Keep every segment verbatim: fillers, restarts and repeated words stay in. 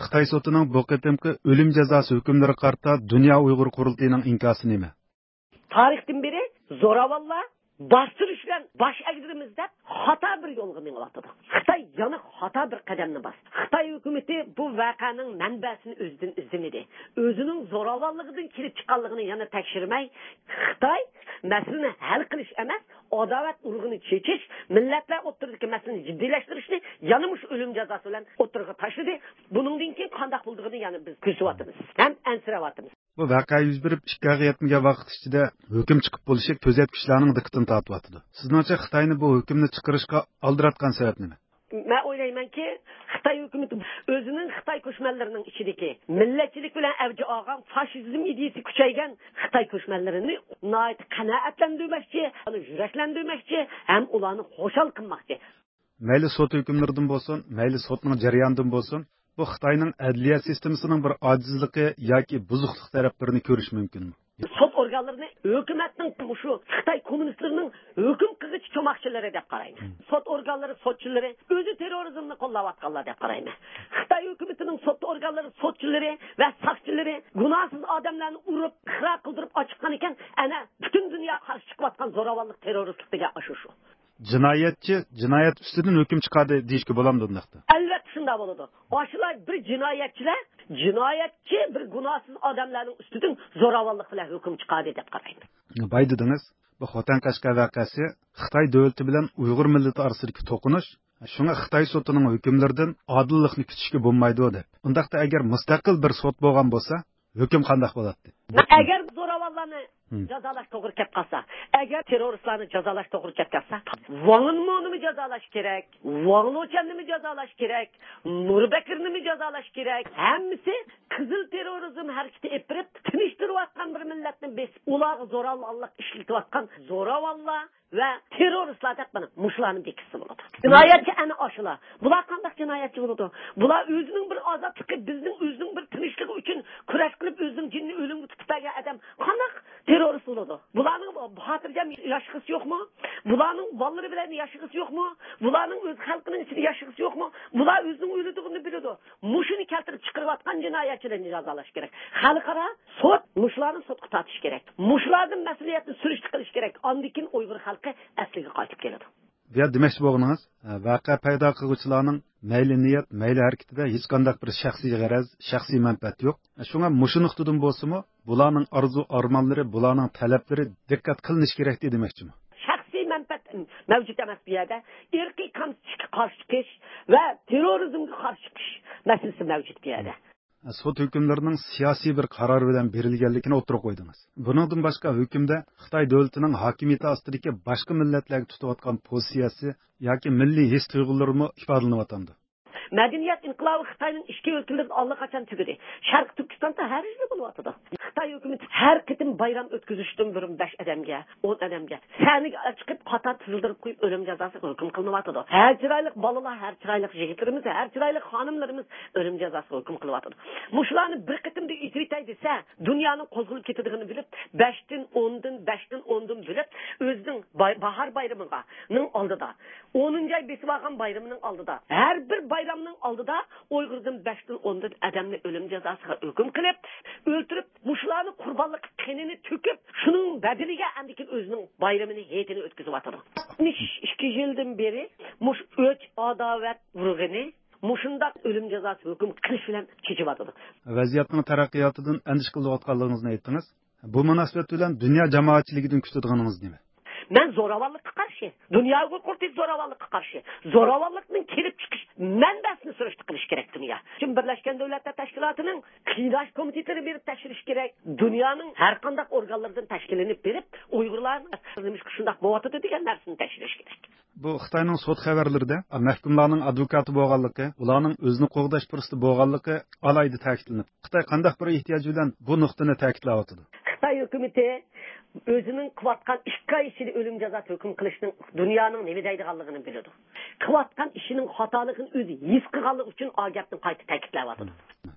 Xitoy sotining bu qitimqi o'lim jazosi hukmlari qarta Dunyo Uyg'ur qurultayining inkosi nima? Tarixdan beri zo'ravonlar bastırış bilan baş egdirimiz deb xato bir yo'lga mengayotdi. Xitoy yana xato bir qadamni bosdi. Xitoy hukumatı bu voqeaning manbasini o'zidan izlamadi. O'zining zo'ravonligidan kelib chiqqanligini yana tekshirmay, Xitoy masalani hal qilish emas, adovat urug'ini chechish, millatlar o'rtasidagi masalani jiddiylashtirish yana mush o'lim jazosi bilan o'tirg'a tashladi. Buningdan keyin qanday bo'ldig'ini yana biz ko'rsatyapmiz. Ham ansiratyapmiz. Bu voqea yuz berib ikki oyga yetmagan vaqt ichida hukm chiqib bo'lishi kuzatuvchilarning diqqatini tortyapti. Sizningcha Xitoyni bu hukmni chiqarishga aldiratgan sabab nima? Men o'ylaymanki, Xitoy hukumati o'zining Xitoy qo'shmanlarining ichidagi millatchilik bilan avji olgan fashizm ideyasi kuchaygan Xitoy qo'shmanlarini nihoyat qanoatlantirmoqchi, uni yuraklantirmoqchi, ham ularni xo'shal qilmoqchi. Mayli sud hukmlaridan bo'lsin, mayli sudning jarayonidan bo'lsin, bu Xitoyning adliya sistemasining bir ojizligi yoki buzuqlik taraflarini ko'rish mumkinmi? Sud organlarini hukumatning shu Xitoy kommunistlarining hukm qilg'ich cho'moqchilari deb qarayman. Sud organlari, sudchilari o'zi terrorizmni qo'llayotganlar deb qarayman. Xitoy hukumatining sud organlari, sudchilari va saqchilari gunohsiz odamlarni urib, xira qildirib ochiqqan ekan, ana butun dunyo qarshi chiqayotgan zo'ravonlik, terroristlik degan shu shu. Jinoyatchi jinoyat ustidan hukm chiqadi deyishga bo'lamdi undaqda. Albatta shunday bo'ladi. Oshlar bir jinoyatchilar, jinoyatchi bir gunohsiz odamlarning ustidan zo'ravonlik bilan hukm chiqadi deb qarayman. Bay dedingiz, bu Xotan Qashqar voqeasi Xitoy davlati bilan Uyg'ur millati orasidagi to'qinish, shunga Xitoy sotining hukmlaridan odillikni kutishga bo'lmaydi deb. Undaqda agar mustaqil bir sud bo'lgan bo'lsa, hukm qanday bo'ladi? Agar zo'ravonlarni jazolash to'g'ri kelib qolsa, agar terroristlarni jazolash to'g'ri kelib qolsa, Wangmonimi jazolash kerak, Wang Lochanni jazolash kerak, Nurbekirni jazolash kerak. Hammasi qizil terrorizm harakati epirib, tinchtirayotgan bir millatni besib, ularga zo'ravonlik ishlatayotgan zo'ravonlar va terroristlar deb mana mushlarni bekisi bo'ladi. Jinoyatchi ana oshilar. Bular qanday jinoyatchi bo'ladi? Bular o'zining bir ozodligi, bizning o'zining bir tinchligi uchun kurash qilib o'zining jinni o'limga tutib adam qanday terrorist bo'ladi? Bularning xotirjam yashag'isi yo'qmi? Bularning bolalari bilan yashag'isi yo'qmi? Bularning o'z xalqining ichida yashag'isi yo'qmi? Bular o'zining o'ligini biladi. Mushini keltirib chiqarayotgan jinoyatchilarni jazolash kerak. Xalqaro sud mushlarni sudga tortish kerak. Mushlarning mas'uliyatini surishti qilish kerak. Ondan Uyg'ur xalqi asliga qaytib keladi. Ya demoqchi bo'lganingiz, voqea paydo qiluvchilarning mayli niyat, mayli harakatida hech qanday bir shaxsiy g'araz, shaxsiy manfaat yo'q. Shunga mushu nuqtadan bo'lsa-mu, bularning orzu, armonlari, bularning talablari diqqat qilinish kerak demoqchimi? Shaxsiy manfaat mavjud emas bu yerda. Irqiy kamsizlikka qarshi chiqish va terrorizmga qarshi chiqish masalasi mavjud bu yerda. Sud hükümlerining siyosiy bir qaror bilan berilganligini o'tirib qo'ydingiz. Buningdan boshqa hukmda Xitoy davlatining hokimiyati ostidagi boshqa millatlarga tutayotgan pozitsiyasi yoki milliy his tuyg'ularimi ifodalanyapti. Madaniyat inqilobi Xitoyning ichki o'lkalarida allaqachon tugadi. Sharq Turkistonda har yerda bo'lyapti. Xitoy hukumati har qitim bayram o'tkazishdan burun besh odamga, o'n odamga saniga chiqib qator tizildirib qo'yib o'lim jazosi hukm qilinyapti. Har chiroyli bolalar, har chiroyli yigitlarimiz, har chiroyli xonimlarimiz o'lim jazosi hukm qilyapti. Mushlarni bir qitimda ijritay desa, dunyoning qo'zg'alib ketadiganini bilib, besh dan o'n dan besh dan o'n dan bilib, o'zining bahor bayramiga ning oldida, o'ninchi oy besib olgan bayramining oldida, har bir bayram oldida Uyg'urdan besh dan o'n dan odamni o'lim jazosiga hukm qilib, o'ltirib, mushlarni qurbonlik qinini to'kib, shuning badiliga andikin o'zining bayramini, hayitini o'tkazib ikki yildan beri mush o'ch adovat urug'ini mushundaq o'lim jazosi hukm qilish bilan kechiyotdi. Vaziyatning taraqqiyotidan andish qilayotganligingizni aytdingiz. Bu munosabat bilan dunyo jamoatchiligidan kutadiganingiz nima? Men zo'ravonlikka qarshi, dunyoga qurtish zo'ravonlikka qarshi, zo'ravonlikning kelib chiqish manbasini surishti qilish kerak dunyo. Chunki Birlashgan Davlatlar Tashkilotining qiynash komitetlari berib tashirish kerak. Dunyoning har qanday organlaridan tashkillanib berib, Uyg'urlarni nima shundaq bo'lyapti degan narsani tashirish kerak. Bu Xitoyning sud xabarlarida mahkumlarning advokati bo'lganligi, ularning o'zini qo'g'dash fursati bo'lganligi alayda ta'kidlanib. Xitoy qanday bir ehtiyoj bilan bu nuqtani ta'kidlayapti? Xitoy hukumatı o'zining qilayotgan ishga ishini o'lim jazosi hukm qilishning dunyoning nima deydiganligini biladi. Qilayotgan ishining xatoligini o'zi his qilganligi uchun agentni qayta ta'kidlayapti.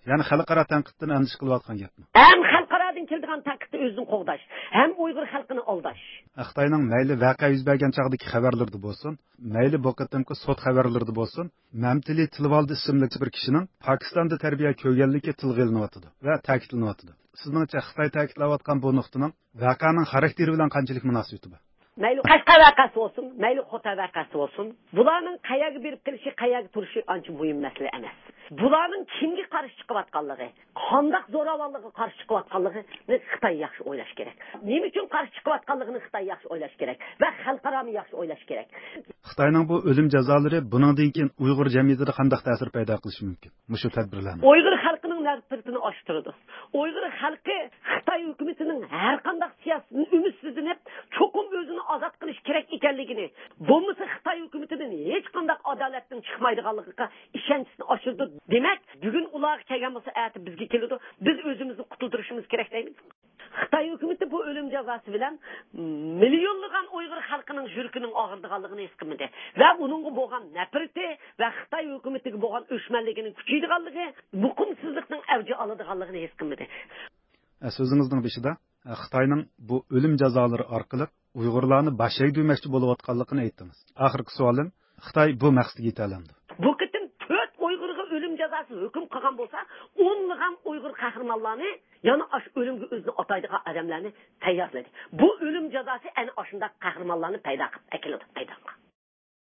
Ya'ni xalqaro tanqiddan andish qilayotgan gapmi? Hem xalqaradan keldigan tanqidni o'zini qo'g'dash, hem Uyg'ur xalqini aldash. Xitoyning mayli voqea yuz bergan chog'dagi xabarlarda bo'lsin, mayli bu qatimki sud xabarlarida bo'lsin, Mamtili Tilvaldi ismli bir kishining Pokistonda tarbiya ko'rganligi tilga ilinyapti va ta'kidlanyapti. Sizningcha Xitoy ta'kidlayotgan bu nuqtaning voqeaning xarakteri bilan qanchalik munosabati bor? Mayli Qashqar vaqasi bo'lsin, mayli Xota vaqasi bo'lsin, bularning qayaga berib kelishi, qayaga turishi ancha muhim masala emas. Bularning kimga qarshi chiqayotganligi, qanday zo'ravonlikqa qarshi chiqayotganligini Xitoy yaxshi o'ylash kerak. Nima uchun qarshi chiqayotganligini Xitoy yaxshi o'ylash kerak va xalqaro yaxshi o'ylash kerak. Xitoyning bu o'lim jazolari buningdan keyin Uyg'ur jamiyatida qanday ta'sir paydo qilishi mumkin? Mushu tadbirlarni. Uyg'ur xalqining nafratini oshtiradi. Uyg'ur xalqi Xitoy hukumatining har qanday siyosatini umidsizlanib, cho'qim o'zini ozod qilish kerak ekanligini, bo'lmasa Xitoy hukumatidan hech qanday adolatning chiqmaydiganligiga ishonchini oshirdi. Demak, bugun ular kelgan bo'lsa, ati bizga keladi. Biz o'zimizni qutultirishimiz kerak deymiz. Xitoy hukumati bu o'lim jazosi bilan millionlagan Uyg'ur xalqining yurkining og'irdiganligini his qildi va uningga bo'lgan nafrati va Xitoy hukumatiga bo'lgan o'shmanligining kuchaydiganligi, muqimsizlikning avji oladiganligini his qildi. So'zingizning beshida Xitoyning bu o'lim jazolari orqali Uyg'urlarni bashak demoqchi bo'layotganligini aytdingiz. Oxirgi savolim, Xitoy bu maqsadga yeta oldi. Bu qitim to'rt Uyg'urga o'lim jazosi hukm qilgan bo'lsa, o'nlagan Uyg'ur qahramonlarni, yana ash o'limga o'zini ataydigan odamlarni tayyorladi. Bu o'lim jazosi ana shunday qahramonlarni paydo qilib keladi, paydo